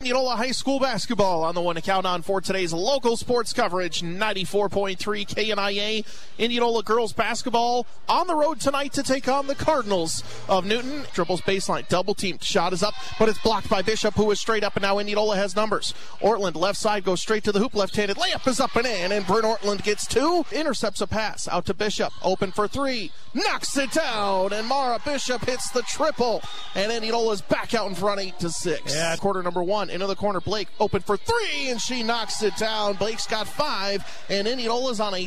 Indianola High School basketball on the one to count on for today's local sports coverage. 94.3 KNIA. Indianola girls basketball on the road tonight to take on the Cardinals of Newton. Dribbles baseline, double teamed, shot is up, but it's blocked by Bishop, who is straight up, and now Indianola has numbers. Ortland left side goes straight to the hoop, left-handed layup is up and in, and Bryn Ortland gets two, intercepts a pass out to Bishop, open for three, knocks it down, and Mara Bishop hits the triple, and Indianola's back out in front 8-6. Yeah, quarter number one, into the corner, Blake open for three, and she knocks it down. Blake's got five, and Indianola's on a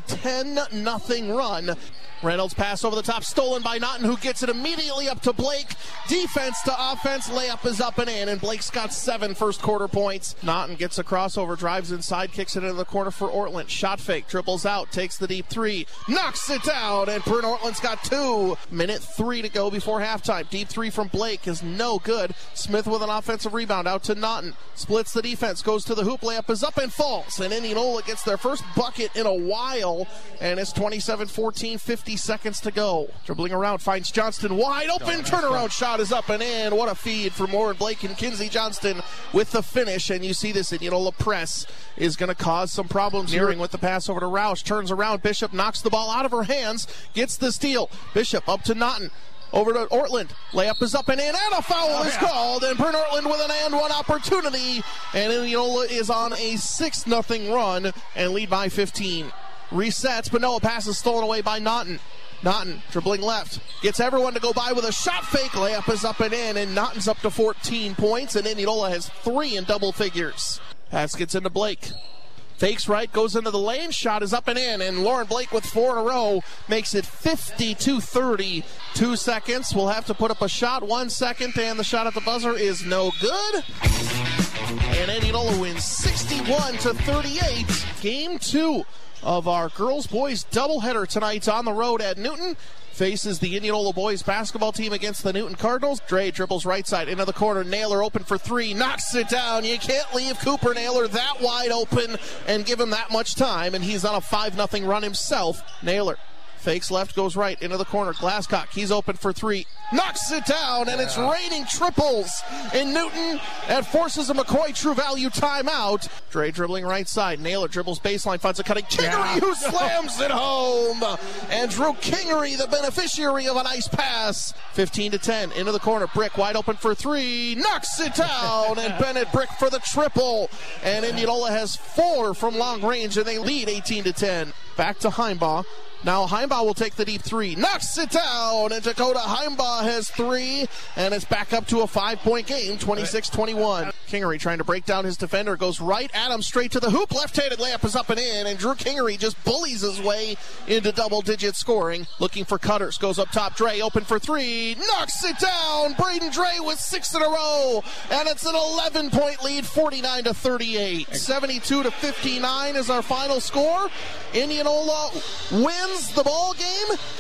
10-0 run. Reynolds pass over the top, stolen by Naughton, who gets it immediately up to Blake. Defense to offense, layup is up and in, and Blake's got 7 first quarter points. Naughton gets a crossover, drives inside, kicks it into the corner for Ortland. Shot fake, dribbles out, takes the deep three, knocks it down, and Bryn Ortland's got 2. Minute 3 to go before halftime. Deep three from Blake is no good. Smith with an offensive rebound out to Naughton. Splits the defense, goes to the hoop, layup is up and falls, and Indianola gets their first bucket in a while, and it's 27-14, 50 seconds to go. Dribbling around, finds Johnston wide open, turnaround shot is up and in. What a feed from Warren Blake and Kinsey Johnston with the finish, and you see this Indianola press is going to cause some problems. Nearing with the pass over to Roush, turns around, Bishop knocks the ball out of her hands, gets the steal. Bishop up to Naughton. Over to Ortland. Layup is up and in, and a foul is called. And Bryn Ortland with an and one opportunity. And Indianola is on a 6-0 run and lead by 15. Resets, but no, a pass is stolen away by Naughton. Naughton dribbling left. Gets everyone to go by with a shot fake. Layup is up and in, and Naughton's up to 14 points. And Indianola has 3 in double figures. Pass gets into Blake. Fakes right, goes into the lane, shot is up and in, and Lauren Blake with 4 in a row makes it 52-30. 2 seconds, we'll have to put up a shot, 1 second, and the shot at the buzzer is no good. And Indianola wins 61-38. Game 2 of our girls-boys doubleheader tonight on the road at Newton. Faces the Indianola boys basketball team against the Newton Cardinals. Dre dribbles right side into the corner. Naylor open for 3. Knocks it down. You can't leave Cooper Naylor that wide open and give him that much time. And he's on a 5-0 run himself. Naylor fakes left, goes right into the corner. Glasscock, he's open for 3. Knocks it down, and it's raining triples in Newton. That forces a McCoy True Value timeout. Dre dribbling right side. Naylor dribbles baseline, finds a cutting Kingery who slams it home. And Drew Kingery, the beneficiary of a nice pass. 15-10, into the corner. Brick wide open for 3. Knocks it down, and Bennett Brick for the triple. And Indianola has 4 from long range, and they lead 18-10. Back to Heimbaugh. Now Heimbaugh will take the deep 3. Knocks it down, and Dakota Heimbaugh has 3, and it's back up to a 5-point game, 26-21. Kingery trying to break down his defender, goes right at him, straight to the hoop. Left-handed layup is up and in, and Drew Kingery just bullies his way into double-digit scoring. Looking for cutters, goes up top. Dre open for 3. Knocks it down. Braden Dre with 6 in a row, and it's an 11-point lead, 49-38. 72-59 is our final score. Indianola wins the ball game.